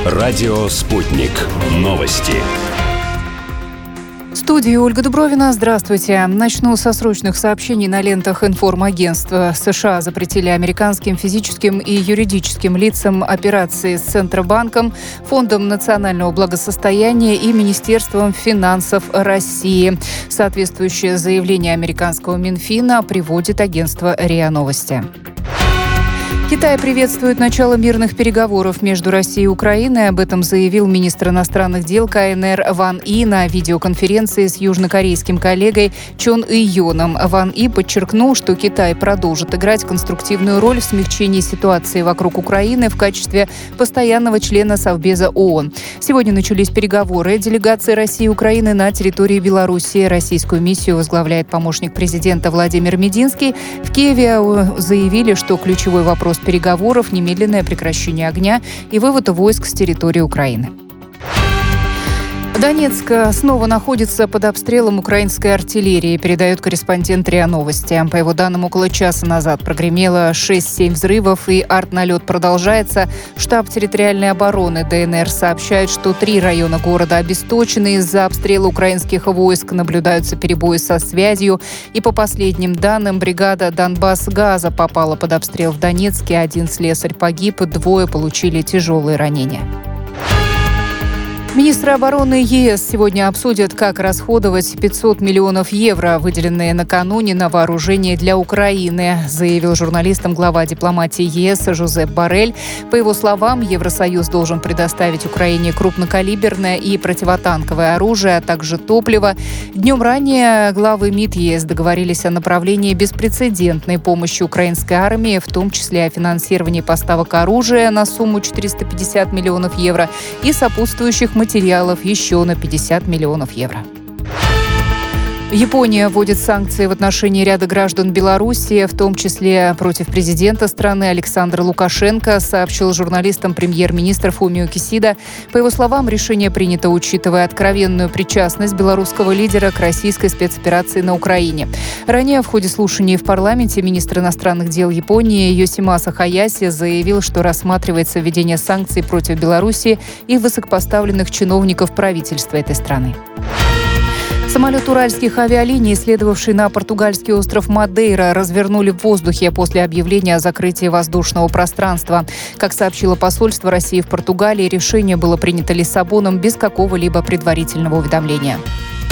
Радио «Спутник». Новости. В студии Ольга Дубровина. Здравствуйте. Начну со срочных сообщений на лентах информагентства. США запретили американским физическим и юридическим лицам операции с Центробанком, Фондом национального благосостояния и Министерством финансов России. Соответствующее заявление американского Минфина приводит агентство РИА Новости. Китай приветствует начало мирных переговоров между Россией и Украиной. Об этом заявил министр иностранных дел КНР Ван И на видеоконференции с южнокорейским коллегой Чон И-Йоном. Ван И подчеркнул, что Китай продолжит играть конструктивную роль в смягчении ситуации вокруг Украины в качестве постоянного члена Совбеза ООН. Сегодня начались переговоры делегации России и Украины на территории Беларуси. Российскую миссию возглавляет помощник президента Владимир Мединский. В Киеве заявили, что ключевой вопрос переговоров – немедленное прекращение огня и вывод войск с территории Украины. Донецк снова находится под обстрелом украинской артиллерии, передает корреспондент РИА Новости. По его данным, около часа назад прогремело 6-7 взрывов, и артналет продолжается. Штаб территориальной обороны ДНР сообщает, что 3 района города обесточены из-за обстрела украинских войск. Наблюдаются перебои со связью. И по последним данным, бригада «Донбасс-Газа» попала под обстрел в Донецке. 1 слесарь погиб, 2 получили тяжелые ранения. Министры обороны ЕС сегодня обсудят, как расходовать 500 миллионов евро, выделенные накануне на вооружение для Украины, заявил журналистам глава дипломатии ЕС Жозеп Боррель. По его словам, Евросоюз должен предоставить Украине крупнокалиберное и противотанковое оружие, а также топливо. Днем ранее главы МИД ЕС договорились о направлении беспрецедентной помощи украинской армии, в том числе о финансировании поставок оружия на сумму 450 миллионов евро и сопутствующих материалов еще на 50 миллионов евро. Япония вводит санкции в отношении ряда граждан Беларуси, в том числе против президента страны Александра Лукашенко, сообщил журналистам премьер-министр Фумио Кисида. По его словам, решение принято, учитывая откровенную причастность белорусского лидера к российской спецоперации на Украине. Ранее в ходе слушаний в парламенте министр иностранных дел Японии Йосимаса Хаяси заявил, что рассматривается введение санкций против Беларуси и высокопоставленных чиновников правительства этой страны. Самолет уральских авиалиний, следовавший на португальский остров Мадейра, развернули в воздухе после объявления о закрытии воздушного пространства. Как сообщило посольство России в Португалии, решение было принято Лиссабоном без какого-либо предварительного уведомления.